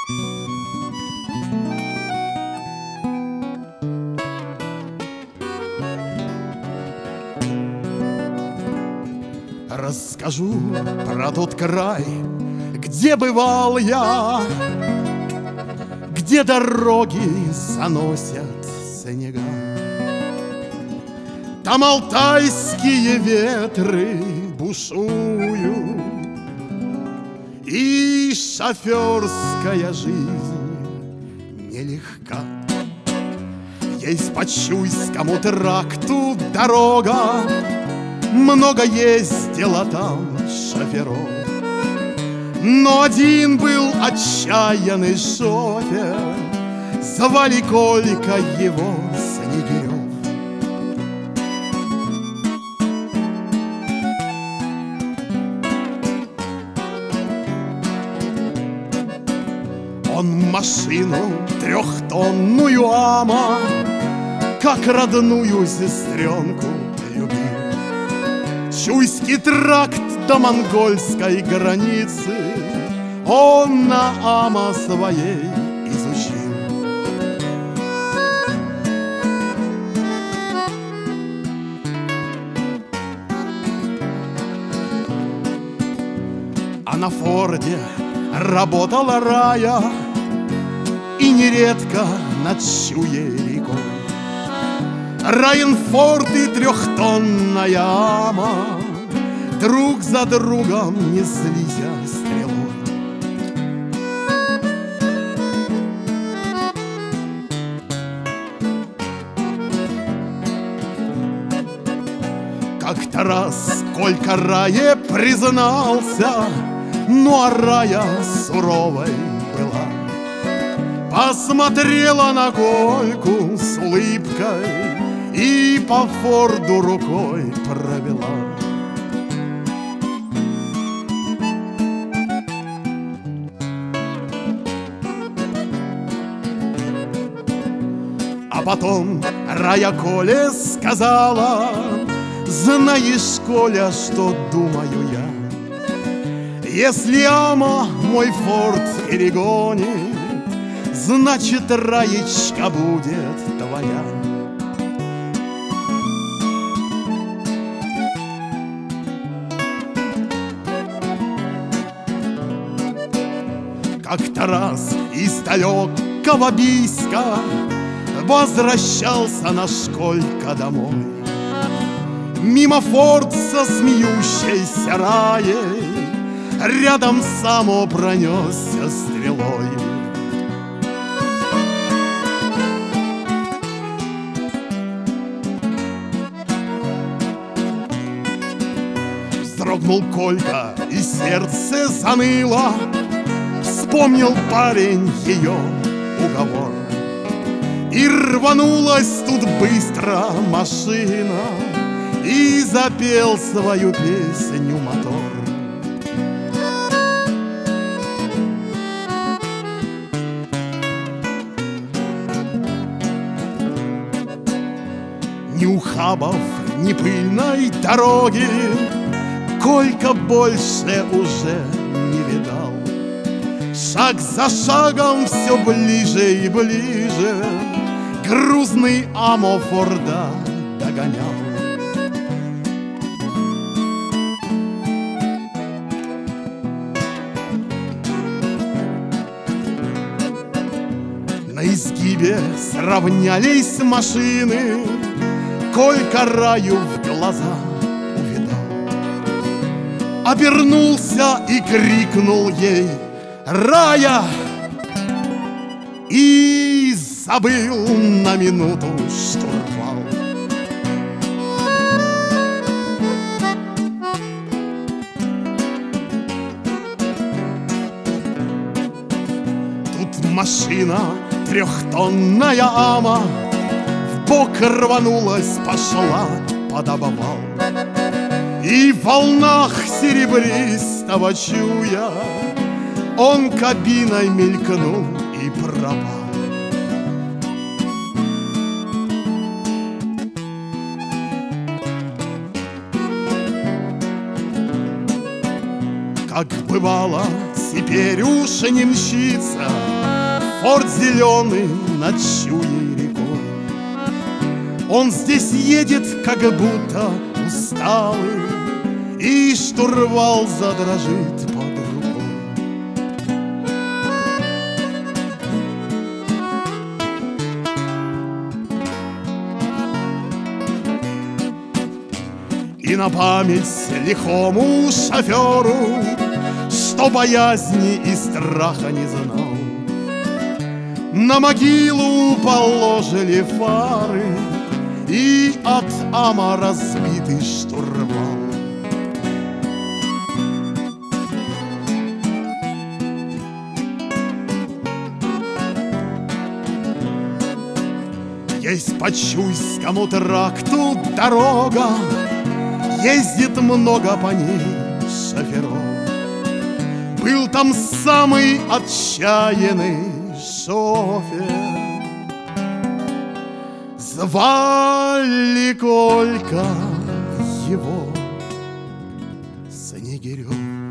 Расскажу про тот край, где бывал я, где дороги заносят снега. Там алтайские ветры бушуют, и шоферская жизнь нелегка. Есть по Чуйскому тракту дорога, много ездила там шоферов, но один был отчаянный шофер, звали Колька его Снегирев. Он машину трехтонную АМА как родную сестренку любил. Чуйский тракт до монгольской границы он на АМА своей изучил. А на Форде работала Рая, и нередко над Чуей рекой. Раенфорд и трехтонная АМА друг за другом неслись стрелой. Как-то раз Колька Рае признался, ну а Рая суровой была. Посмотрела на Кольку с улыбкой и по Форду рукой провела. А потом Рая Коле сказала: знаешь, Коля, что думаю я? Если АМА мой Форд перегонит, значит, Раечка будет твоя. Как-то раз из далекого Бийска возвращался наш Колька домой. Мимо Форд со смеющейся Раей рядом само пронесся стрелой. Вздрогнул Колька, и сердце заныло. Вспомнил парень ее уговор, и рванулась тут быстро машина, и запел свою песню мотор. Ни ухабов, ни пыльной дороги Колька больше уже не видал. Шаг за шагом все ближе и ближе грузный АМА Форда догонял. На изгибе сравнялись машины, Колька Раю в глаза увидал. Обернулся и крикнул ей: Рая! И забыл на минуту штурвал. Тут машина трехтонная АМА вбок рванулась, пошла под обвал. И в волнах серебристого Чуя он кабиной мелькнул и пропал. Как бывало, теперь уж не мчится форт зеленый над чуей рекой. Он здесь едет, как будто усталый, и штурвал задрожит под рукой. И на память лихому шоферу, что боязни и страха не знал, на могилу положили фары и от ама разбитый штурвал. Есть по Чуйскому тракту дорога, ездит много по ней шоферов. Был там самый отчаянный шофер, звали Колька его Снегирев.